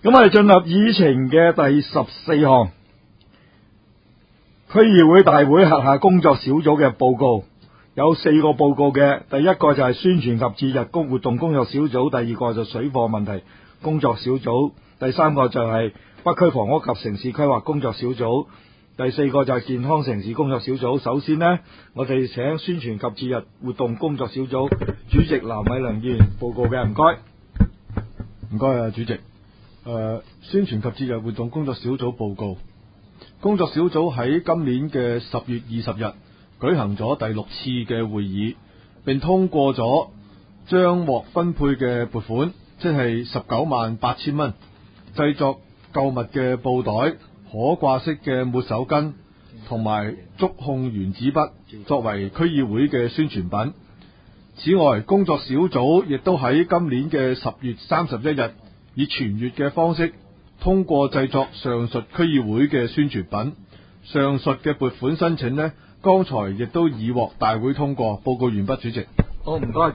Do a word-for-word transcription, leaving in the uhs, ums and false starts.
咁我哋進入議程嘅第十四項，區議會大會轄下工作小組嘅報告，有四個報告嘅。第一個就係宣傳及節日工活動工作小組，第二個就水貨問題工作小組，第三個就係北區房屋及城市規劃工作小組，第四個就係健康城市工作小組。首先呢，我哋請宣傳及節日活動工作小組主席藍偉良議員報告嘅，唔該。 唔該啊，主席。誒、呃，宣傳及節日活動工作小組報告。工作小組喺今年嘅十月二十日舉行咗第六次嘅會議，並通過咗將獲分配嘅撥款，即係十九萬八千蚊，製作購物嘅布袋、可掛式嘅抹手巾同埋觸控原子筆，作為區議會嘅宣傳品。此外，工作小組亦都喺今年嘅十月三十一日，以傳閱嘅方式通過製作上述區議會嘅宣傳品。上述嘅撥款申請呢，剛才亦都已獲大會通過。報告完畢，主席。 好，唔該。